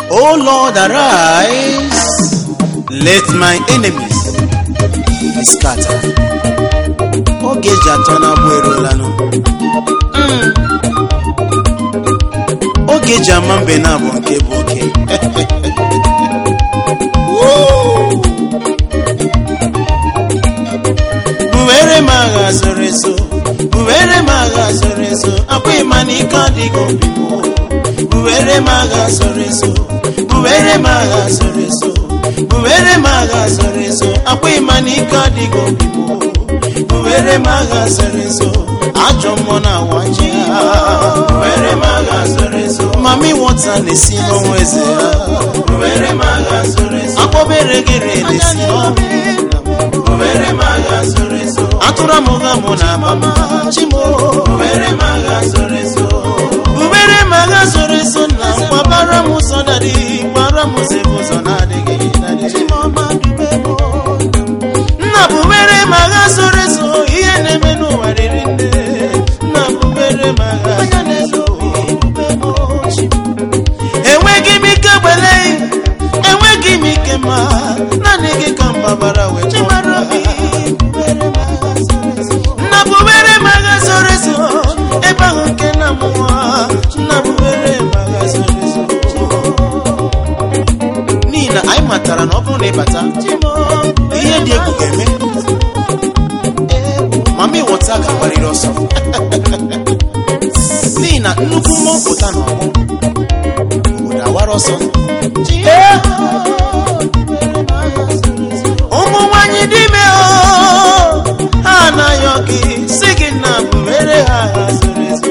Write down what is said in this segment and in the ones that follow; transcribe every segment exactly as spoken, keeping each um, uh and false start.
Oh Lord, arise, let my enemies be scattered. Oge jatona buerolano. Oge jamambe na bonke boke. Buere maga soreso, buere maga soreso. Akwe manika digo bibo. Buere maga soreso, buere maga soreso, buere maga soreso. Akwe manika digo bibo. Buere maga soreso, ajo mona wajia. Buere maga soreso, mami wota nesi mweze. Buere maga soreso, akwa beregere nesi mweze. Buere maga soreso, atura moga mona mama chimo. Buere maga soreso, buere maga soreso na kwa bara musonari, bara musebo sonade gidade. Chimo madubebo, na buere maga soreso, iye nemenu waririnde. Na buere maga soreso, bubebo chimo. Ewe gimi kabele, ewe gimi kema, na nege kamba bara we chimaro. Na buere maga soreso, eba honke na mwa. Na buere maga soreso. Nina ay matara no bune bata. Iye die kugeme. Mami wotaka wariroso. Nina nuku mo botano. Uda waroso. Omo wanyi dime o. Ana yogi sigina buere ha soreso.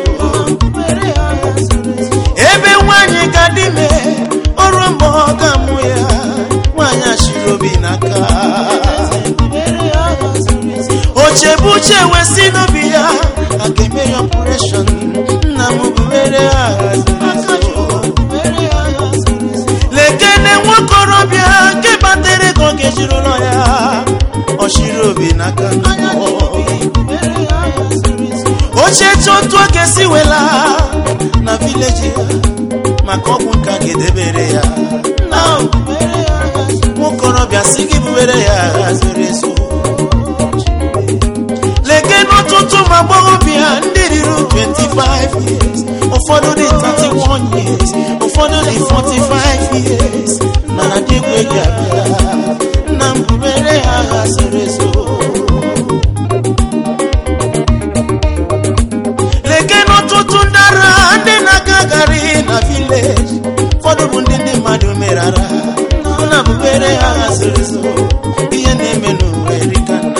Ebe wanyi kadime orombo kamuya wanya shirobi naka. Oche buche wesino biya akeme operation na mubere ha soreso. Lekene wakorobia ke batere koke jirulo ya oshirobi naka. Oche chotu akesi wela na village makobu kage debere ya. Now mukorobia sigi buere ya soreso. Lekeno tutu mabobia ndiriru twenty-five years. Ofodo di thirty-one years. Ofodo di forty-five years. Nana digwe gabia. Nambubere ya soreso. Lekeno tutu ndara ndena gagari na village. Fodo bundindi madu merara. Nambubere ya soreso. Iye nemenu erikana.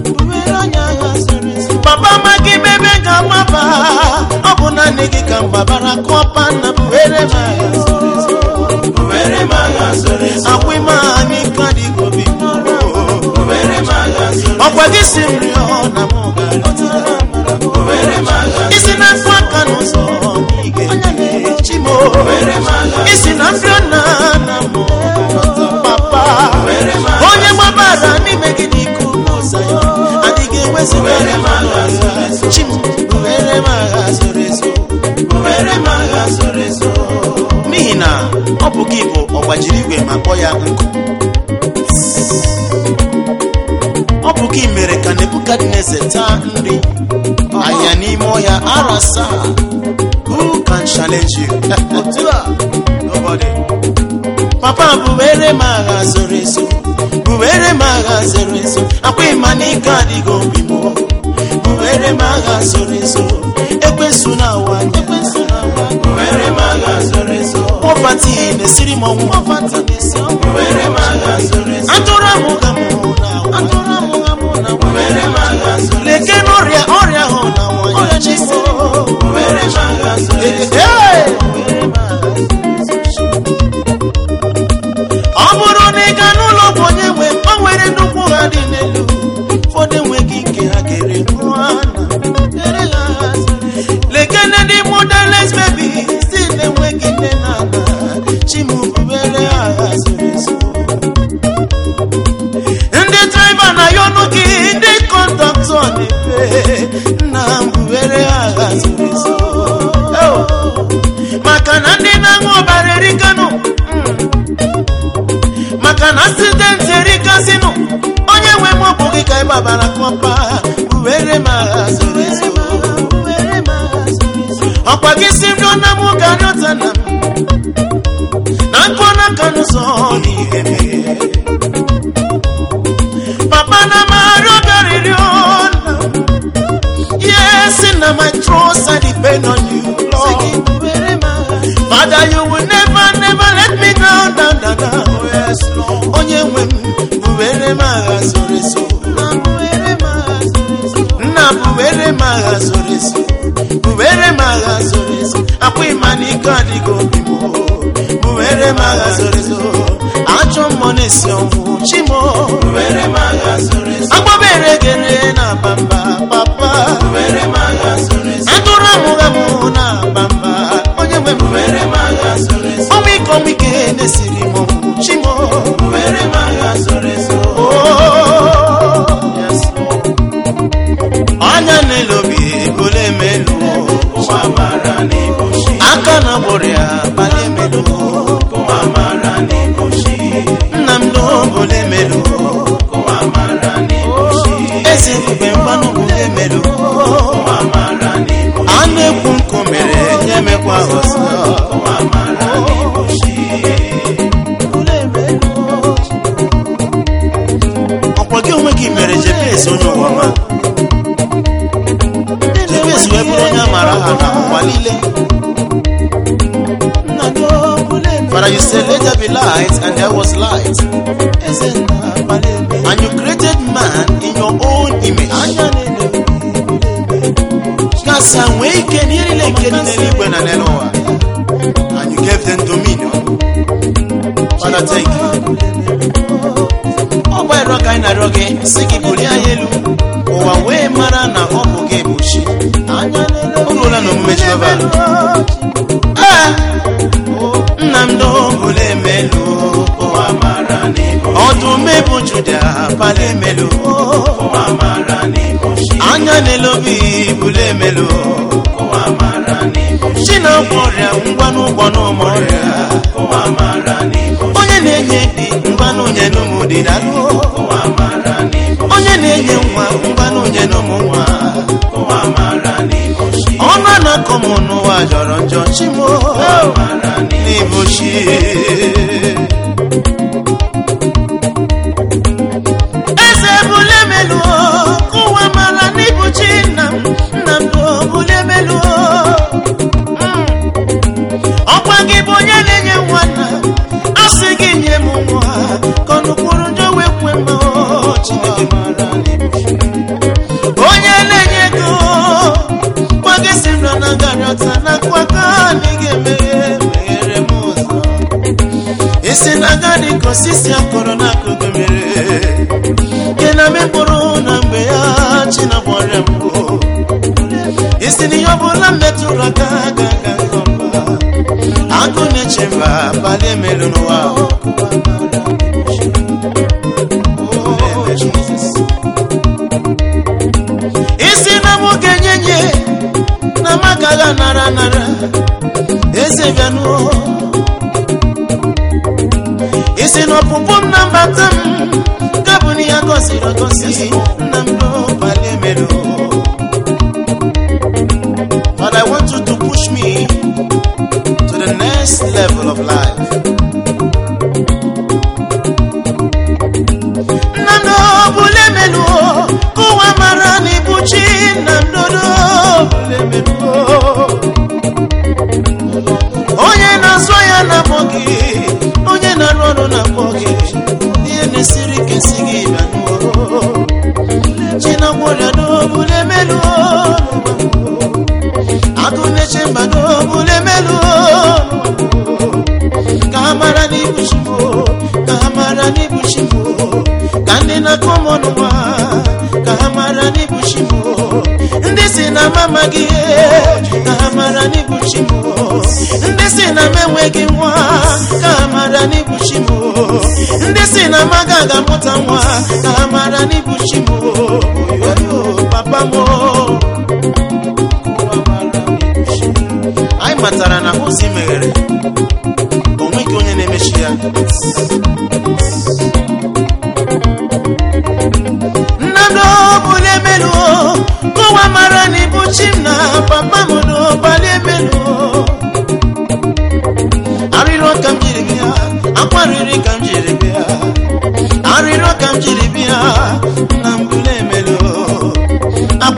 Baba magi bebe gamaba. Abuna negi kambabara kopa na buere maga soreso. Buere maga soreso. Akwima amika di gobi. Buere maga soreso. Okwagi simrio na moga. Buere maga. Isina kwaka nuso mige chimo. Buere maga. Isina fiona na moga. Papa. Buere maga. Onye mabara ni megi di kumosa yo. Adige wesi buere maga soreso. Chimo. Buere maga soreso. Buere maga soreso. Mihina obu kibo ogbajirigwe makpo ya nku. Obu ki mere ka Nebukadnezar ta nri. Aya n'ime ya arasa. Who can challenge you? Nobody. Papa buere maga soreso. Buere maga soreso. Akwe manika digo bimo. Buere maga soreso. Ekwesu na wanya. Buere maga soreso. Ofati ne siri mo ofati ne siri. Buere maga soreso. Antora muga muna. Antora muga muna. Buere maga soreso. Leke noria oria hona wanya chiso. Buere maga soreso. Buere maga soreso. Amuro ne kanulo bonye we onwere nuku hadi nelu. Fode weki ke hakere mwana. Lekene di modelers baby. Sine weki nenana. Chimu bubere aga soreso. Inde driver na yonuki. Inde conductor ni pe. Na bubere aga soreso. Makana ndi na ngobare rikano. sinu onye nwe m bụ gị ka ịbabara kọpa uwere ma zoro ezo ọkwa gị si nọ na mụ ga nyọta na na nkọna ka n'ụzọ n'ihe papa na mario gariri ọna yes na my trust I depend on you Lord Father you will never never let me down down down down yes Lord onye nwe m uwere ma zoro ezo na uwere ma zoro ezo uwere ma zoro ezo akwa imani ka digo bimo uwere ma zoro ezo acho monesi onwu chimo uwere ma zoro ezo agbabere gere na bamba papa uwere ma zoro ezo atura mugamu na bamba onye nwe uwere ma zoro ezo omi komike nesiri mo chimo uwere ma zoro ezo yes anya nelobi bole melu kwa mara ni boshi akana boria bale melu kwa mara ni boshi namdo bole melu kwa mara ni boshi ezi kubembano bole melu kwa mara ni boshi ane kumkomere nyeme kwa hosa kwa mara ni boshi bole melu okwagi umeki mere jepesi onyo wama jepesi webronya maraha na walile Father, you said let there be light, and there was light. And you created man in your own image. And you gave them dominion. Father, thank you. Oh, by rock I na rock, siki bulia yelu. Oh, away marana oboge bushi. Urola no mejova. Ah. Namdo bule melu o amara ni odu mebu juda pale melu o amara ni anya nelobi bule melu o amara ni chino koria ngwanu gbono moria o amara ni onye na-enye di ngwanu nye no mudi dalu o amara ni onye na-enye nwa ngwanu nye no nwa o amara ni ona na komono wa joro njo chimo o amara ni Nibushi Eze bule melu kuwa mara nibuchi nam namdo bule melu Okwa gibonye nenye wana asigi nye mwa kono kurunjo wekwe mo chineke mara nibushi Onye nenye go kwa gesimna na ganyota na kwa kanige mere Isi nagadi kosisi ya korona kugumere Kena mekuru na mbe ya china mware mbo Isi ni yobola metura gaga gagomba Aku nechemba pale melunu wao Isi na muge nyenye Na magala nara nara Ese vyanu Isi no pupum na batam Kabuni ya gosi ro gosi Namdo pale melo But I want you to push me to the next level of life Namdo bule melo Kuwa marani buchi Namdo do bule melo Onye na soya na mogi Onye na rono na mogi Niye nesiri kesigi banu China moja do bule melu Akune chemba do bule melu Kamara ni bushimo Kamara ni bushimo Kandina komonwa Kamara ni bushimo Ndisi na mama gie Kamara ni bushimo Ndisi na mewegi mwa Kamara ni bushimo Ndisi na magaga mutamwa Kamara ni bushimo Yoyo papa mo Ai matara na uzi megere Onweki onye nemeshia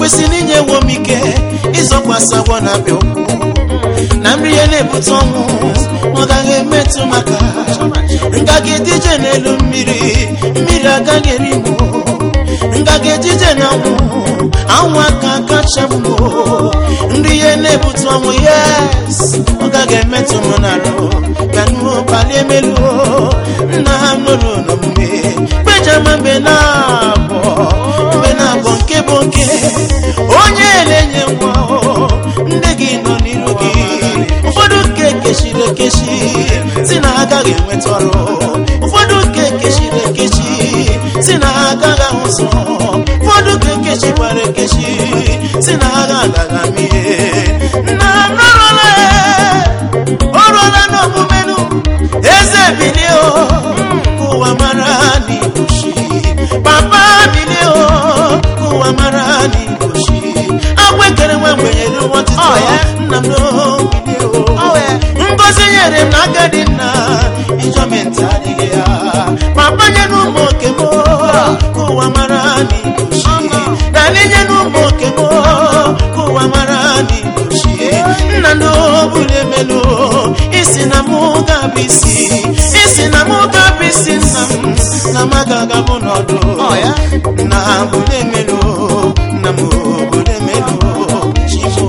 kwesị n'inye womike ịzọkwasị agwọ na abịa okwu na nri ya na-ebute ọnwụ ọ gaghị emetụ maka nga ga-edije n'elu mmiri mmiri agaghị eri mụ nga ga-edije na anwụ anwụ aka kacha mgbo nri ya na-ebute ọnwụ yes ọ gaghị emetụ m n'arụ ka nụ pali emelu nna ha nụrụ n'omume Benjamin mgbe na-abọ mgbe na-abọ nke bụ nke onye na-enye nwa ndị gị nọ n'iru gị ụfọdụ nke kechiri ekechi si na ha agaghị enweta ọrụ ụfọdụ nke kechiri ekechi si na ha agaghị ahụ ụzọ ụfọdụ nke kechikwara ekechi si na ha agaghị amị nna nọrọla ọrụla n'omumenụ eze bilie ụwa mara n'igbochi papa bilie ụwa mara n'igbochi agwa ekere nwa mgbenyere nwatịta nna m n'obilie ngozi nyere m n'aka dị nna ijọmenti adịghị ya papa nye n'ụmụ oke m ụwa mara n'igbochi dali nye n'ụmụ oke m ụwa mara n'igbochi nna n'obule melu isi na mụ ga-abụ isi isi na mụ ga-abụ isi nna m na m agaga bụ n'ọdụ na bule melu na m bule melu chifo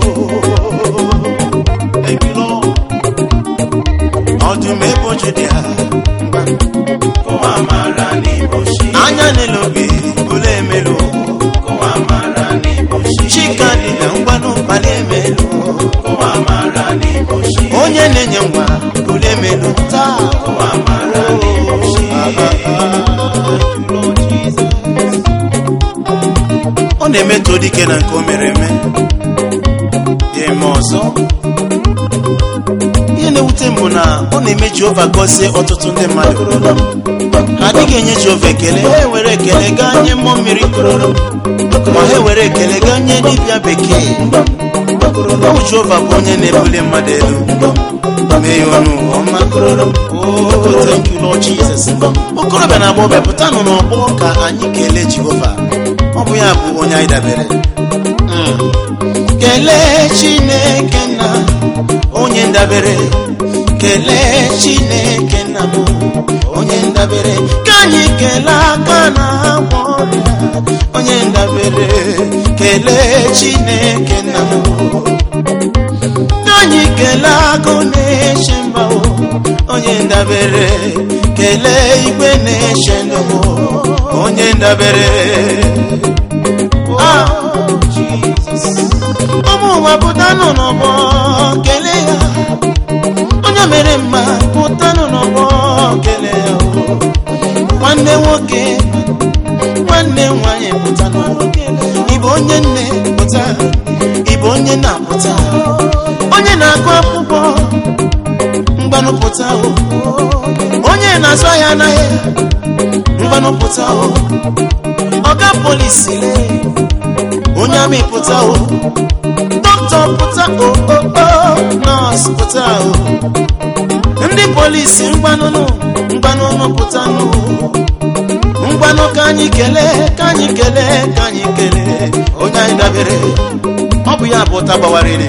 ọdụm ebo Judia anya n'elobi bule emelu chika dịga ngwanụ mkpali emelu onye na-enye nwa bule emelu taa ọ na-emetụ dike na nke o mere eme ya eme ọzọ ihe na-ewute m bụ na ọ na-eme Jehova gọzie ọtụtụ ndị mmadụ ha adịghị enye Jehova ekele ha were ekele gaa nye mmụọ mmiri ma ha were ekele gaa nye dibịa bekee ọ bụ Jehova bụ onye na-ebuli mmadụ elu mee ya ọnụ ọma thank you Lord Jesus okorobịa na agbọghọbịa pụtanụ n'ọgbọ ka anyị kelee Jehova ọ bụ ya bụ onye anyị dabere kelee Chineke na onye ndabere kelee Chineke na m onye ndabere ka anyị kelee aka na agwọ ọrịa onye ndabere kelee Chineke na m ka anyị kelee agụ na-eche mba onye ndabere kelee igwe na-eche ndụ onye ndabere ụmụ ụwa pụtanụ n'ọgbọ kelee ya onye mere mma pụtanụ n'ọgbọ kelee ya nwanne nwoke nwanne nwanyị pụtanụ ịbụ onye nne pụta ịbụ onye na-apụta onye na-agụ akwụkwọ mgbanụpụta onye na-azụ ahịa anaghị mgbanụpụta ọga polisi onye amị pụta dọkịta pụta nọọsụ pụta ndị polisi mgbanụnụ mgbanụnụ pụtanụ mgbanụ ka anyị kelee ka anyị kelee ka anyị kelee onye anyị dabere ọ bụ ya bụ ụta gbawarịrị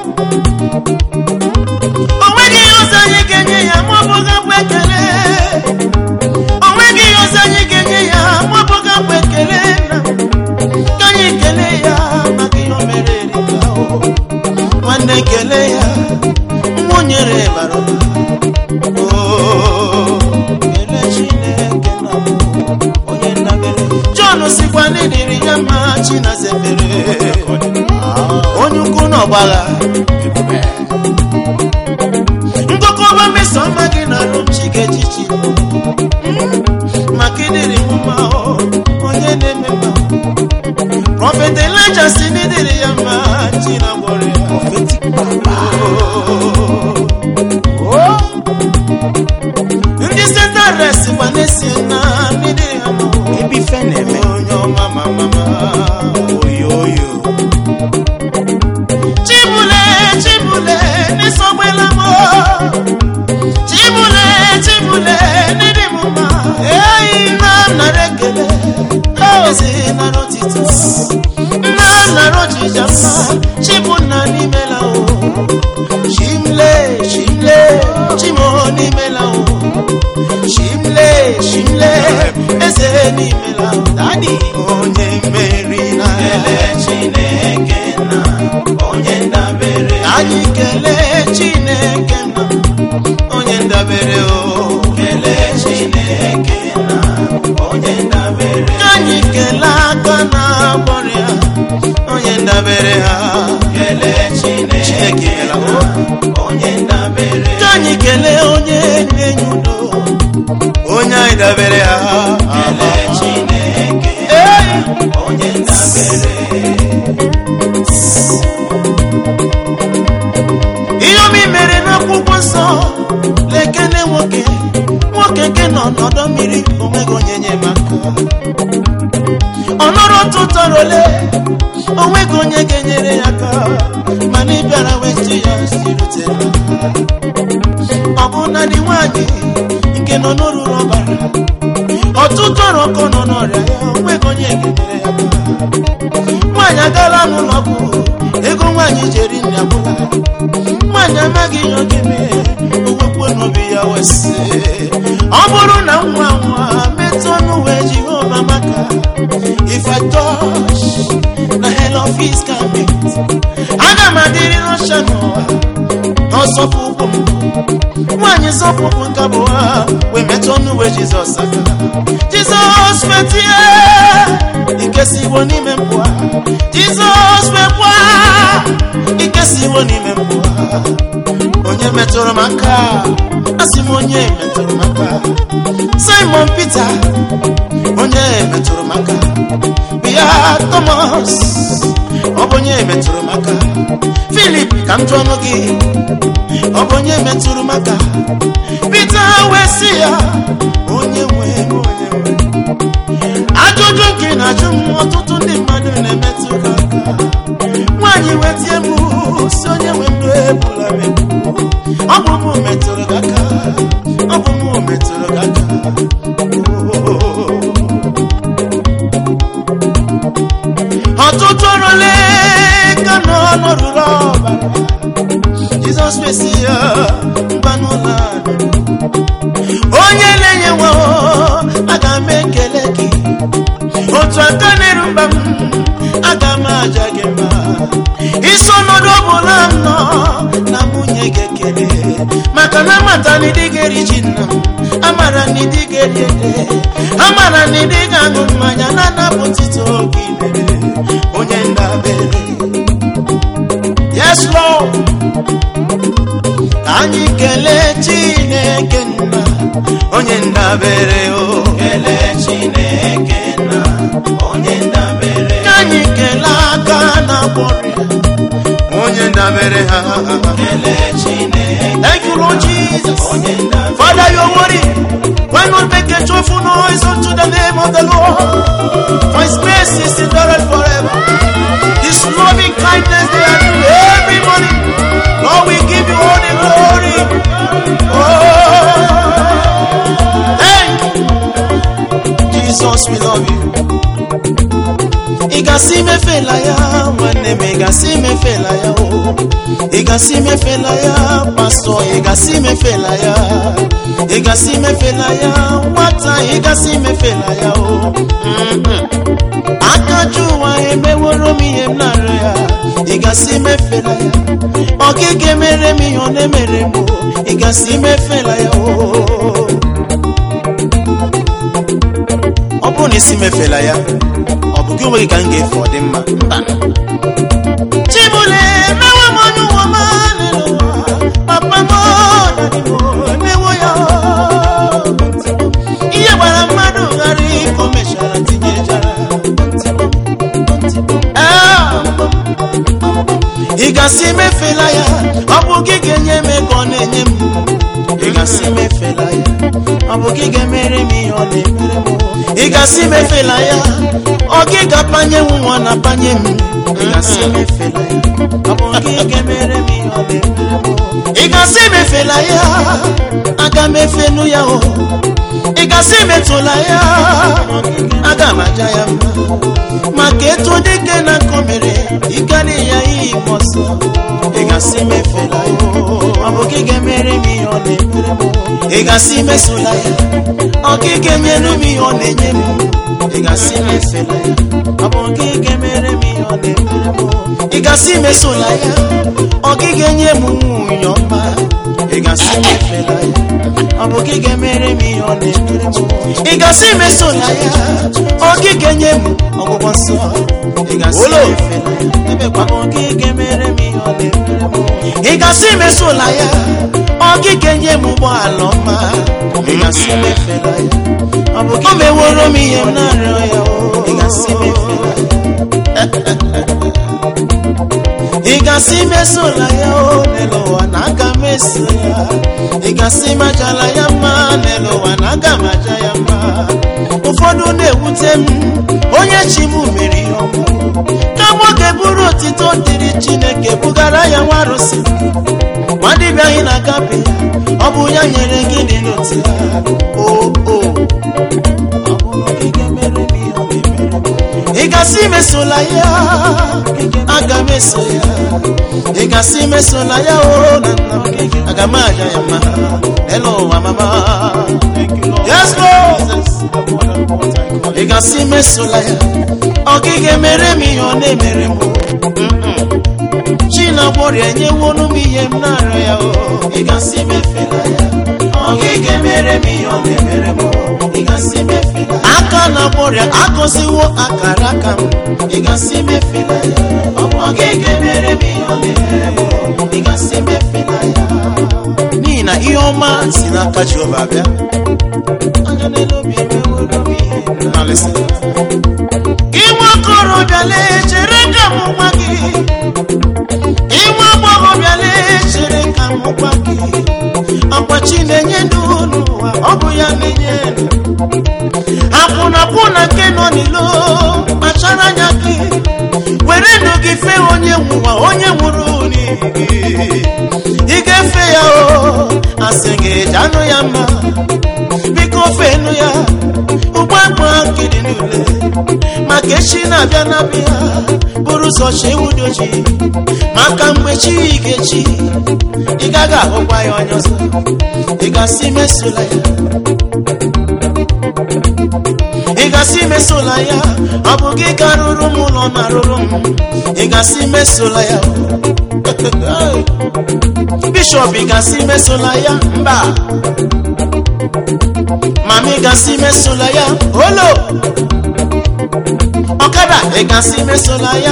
o nweghị ihe ọzọ anyị ga-enye ya ma ọ bụ gapụ ekele o nweghị ihe ọzọ anyị ga-enye ya ma ọ bụ gapụ ekele ka anyị kelee ya maka ihe o mere erika nwanne kelee ya nwa nyere bara kelee Chineke na onye nnabere John sikwa n'idiri ya ma Chinazebere onye ukwu n'ọgbagha ngụkọba meso ọma gị na alụmchi ga-echichi maka ịdịrị mma onye na-eme mma Prophet Elijah si n'idiri ya ma Chinagwọrọ ya ndị setares gba na-esi na n'idiri ya ma ebe ife na-eme onye ọma ma mama oyo oyo Chibule Chibule n'isọgbela m Chibule Chibule n'ịdị m mma eyi na nara ekele ezi nara otito na na roji jama chibuna ni mela o shimle shimle chimo ni mela o shimle shimle eze ni mela o dadi onye meri na kele Chineke na onye ndabere anyị kele Chineke na onye ndabere o kele Chineke na onye ndabere anyị kele aka na boria onye ndabere ha kele Chineke na onye ndabere anyị kele onye nyenyudo onye ndabere ha kele Chineke onye ndabere iyo mi mere na akwụkwọ nsọ lekene nwoke nwoke nke nọ n'ọdọ mmiri onwego onye nyemaka ọnọrọ tụtọrọle onwego onye ga-enyere ya aka mana ị bịara wetu ya sirutela ọ bụ na dị nwaanyị nke nọ n'oruru ọbara ọtụtụ ọrọkọ nọ n'ọrịa ya onwego onye ga-enyere ya aka nwaanyị agala n'ụlọ ọgwụ ego nwaanyị jeri nri abụla nwaanyị amaghị ihe ọ ga-eme owekwe n'obi ya wesị ọ bụrụ na nwa nwa metụ ọnụ wee Jehova maka if I touch na hell of his garment aga m adịrị n'ọsha n'ụwa n'ọsọpụ ụkwụ m nwaanyị sọpụ ụkwụ nke bụ ha wee metụ ọnụ wee Jizọs aka Jizọs metie ikesiwo n'ime mpụa Jizọs mekwa ikesiwo n'ime mpụa onye metụrụ m aka asị m onye metụrụ m aka Simon Peter onye metụrụ m aka bịa Thomas ọ bụ onye metụrụ m aka Philip ka m jụọ ọnụ gị ọ bụ onye metụrụ m aka Peter wee sị ya onye nwe onye nwe ajụjụ nke na-ajụ m ọtụtụ ndị mmadụ na-emetụ aka nwaanyị wetie m si onye nwe ndụ ebula m ebu ọ bụ mụ metụrụ gị aka ọ bụ mụ metụrụ gị aka ọtụtụ ọrụle ka nọ n'oruru ọbara Jizọs mesi ya mbanụla onye na-enye nwa aga m ekele gị otu aka na-eru mba m aga m aja gị mma isi ọnọdụ ọbụla m nọ na nwunye gị ekele maka na amata na ịdị ga-eri ji nna m amara na ịdị ga-eri ede amara na ịdị ga-aṅụ mmanya na-anapụtụta oge imere onye ndabere yes Lord ka anyị kelee Chineke nna onye ndabere o kelee Chineke nna onye ndabere ka anyị kelee aka na gbọrịa onye ndabere ha kelee Chineke thank you Lord Jesus Father you are worthy when we make a joyful noise unto the name of the Lord for his grace is endured forever his loving kindness they are new every morning Lord we give you all the glory oh thank you Jesus we love you igasi me fela ya mwane me igasi me fela ya o igasi me fela ya pastor igasi me fela ya igasi me fela ya wata igasi me fela ya o akajuwa emeworo mi emnare ya igasi me fela ya okike mere mi one mere mo igasi me fela ya o obu ni si me fela ya obu ki we kan ge for dem ma chibule mewo mo nu wo ma le lo papa mo na di mo mewo ya iye bara madu gari ko me shara tinye jara ah igasi me fela ya obu ki genye me ko na enye m igasi me fela ya obu ki ge mere mi o le mere mo igasi me fela ya ogi ga panye nwa na panye m igasi me fela ya ogi ga mere mi o le igasi me fela ya aga me fenu ya o igasi me tola ya aga ma ja ya ma ma ke to de ke na komere mere m ihe ọ na-emere m ị gasị mesola ya ọkịka nyere m ihe ọ na-enye m ị gasị mefela ya ọ bụ ọkịka mere m ihe ọ na-emere m ị gasị mesola ya ọkịka nye m nwunye ọma ị gasị mefela ya ọ bụ ọkịka mere m ihe ọ na-emere m ị gasị mesola ya ọkịka nye m ọgwụgwọ nsọ ị gasị mefela ya ebe kwa ọkịka mere m ihe ọ na-emere m ị gasị mesola ya ọkịka nye m ụgbọala ọma ị gasị mefela ya ọ bụ ka meworo m ihe m na-arịọ ya ị gasị mefela ya ị gasị mesola ya o n'elu ụwa na aga m eso ya ị gasị majala ya mma n'elu ụwa na aga m aja ya mma ụfọdụ na-ewute m onye chi m mere ihe ọmụ ka nwoke bụrụ otito dịrị Chineke bugara ya nwa arụsị nwadibịa anyị na-agape ya ọ bụ ya nyere gị dị n'otu ya o o ọ bụrụ gị ga-emere m ihe ọ ga-emere m ị gasị mesola ya aga m eso ya ị gasị mesola ya o na nna aga m aja ya mma hello mama yes Lord ị gasị mesola ya ọ gị ga-emere m ihe ọ na-emere m Chinagwọrị enyewonu m ihe m na-arịọ ya o ị gasị mefela ya ọ gị ga-emere m ihe ọ na-emere m ị gasị mefela aka na gwọrịa agọziwo akara aka m ị gasị mefela ya ọ gị ga-emere m ihe ọ na-emere m ị gasị mefela ya n'ihi na ihe ọma si n'aka Jehova bịa anya n'elu obi emeworo m ihe na alịsị gị nwa okorobịa lee chere ka m gwa gị inwe agbọghọbịa lee chere ka m gwa gị akwa Chi na-enye ndụ n'ụwa ọ bụ ya na-enye ndụ akwụnakwụna nke nọ n'ilo kpachara anya gị were ndụ gị fee onye nwụwa onye nwụrụ n'ihi ị ga-efe ya o asị gị eji anụ ya mma biko fenu ya ụgbọakpa akịdị n'ule maka echi na-abịa na-abịa bụrụ ụzọ chi ewudoji maka mgbe chi ga-echi ị gaghị ahụkwa ya onye ọzọ ị gasị mesola ya ị gasị mesola ya ọ bụ gị ka rụrụ m ụlọ na rụrụ m ị gasị mesola ya bishọp ị gasị mesola ya mba mama ị gasị mesola ya olo ọkada ị gasị mesola ya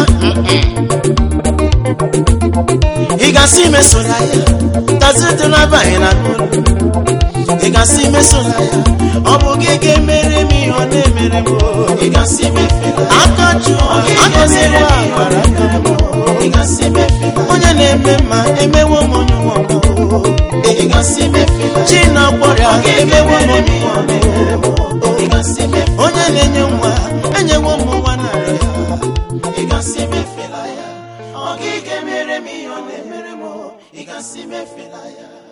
ị gasị mesola ya tazi dị n'abalị na n'ụlọ ị gasị mesola ya ọ bụ gị ga-emere m ihe ọ na-emere m ị gasị mefela aka jụọ agọziwo agbara aka m ị gasị mefela onye na-eme mma emewo m onye nwa m ị gasị mefela Chi na-agwọrịa emewo m onye nwa m ị gasị mefela onye na-enye nwa enyewo m nwa narị ya ị gasị mefela ya ọ gị ga-emere m ihe ọ na-emere m ị gasị mefela ya